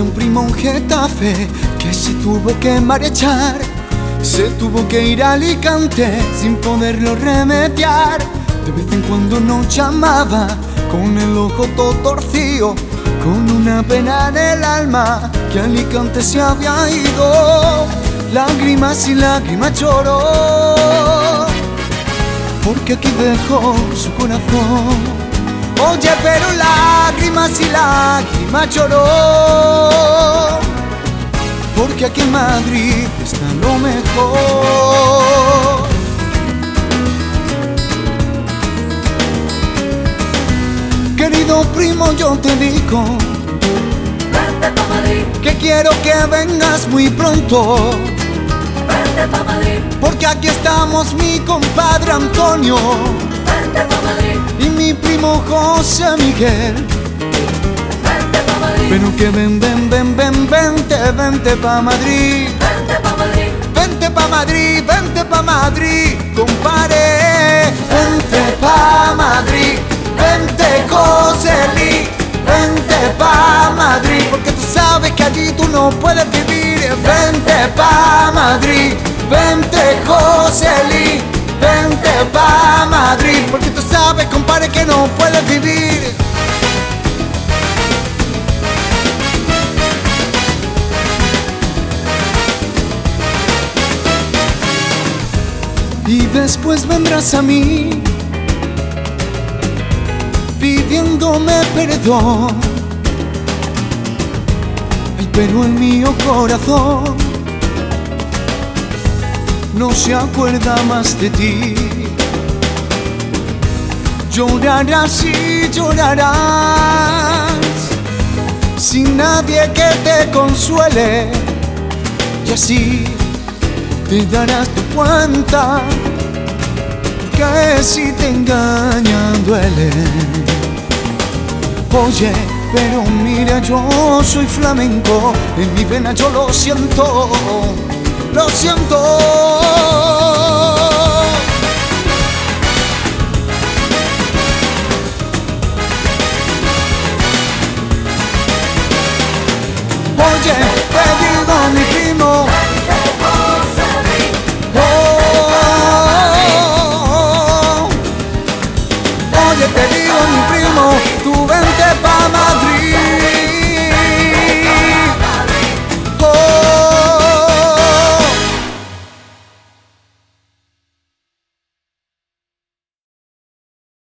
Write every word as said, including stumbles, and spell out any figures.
Tenía un primo en Getafe que se tuvo que marchar. Se tuvo que ir a Alicante sin poderlo remediar. De vez en cuando nos llamaba con el ojo todo torcido, con una pena en el alma que a Alicante se había ido. Lágrimas y lágrimas lloró, porque aquí dejó su corazón. Oye, pero lágrimas y lágrimas lloró, porque aquí en Madrid está lo mejor. Querido primo, yo te digo, vente pa' Madrid, que quiero que vengas muy pronto. vente pa' Madrid, Porque aquí estamos mi compadre Antonio vente pa' Madrid, y mi primo José Miguel. vente pa' Madrid, Pero que ven, ven, ven, ven, vente, vente pa' Madrid. vente pa' Madrid, Vente pa' Madrid, vente pa' Madrid, compadre. Vente pa' Madrid, vente Joseli, vente pa' Madrid, porque tú sabes que allí tú no puedes vivir. Vente pa' Madrid, vente Joseli, vente pa' Madrid, porque tú sabes, compadre, que no puedes vivir. Y después vendrás a mí pidiéndome perdón. Ay, pero el mío corazón no se acuerda más de ti. Llorarás y llorarás sin nadie que te consuele, y así te darás tu cuenta que si te engañan duele. Oye, pero mira, yo soy flamenco, en mi vena yo lo siento, lo siento.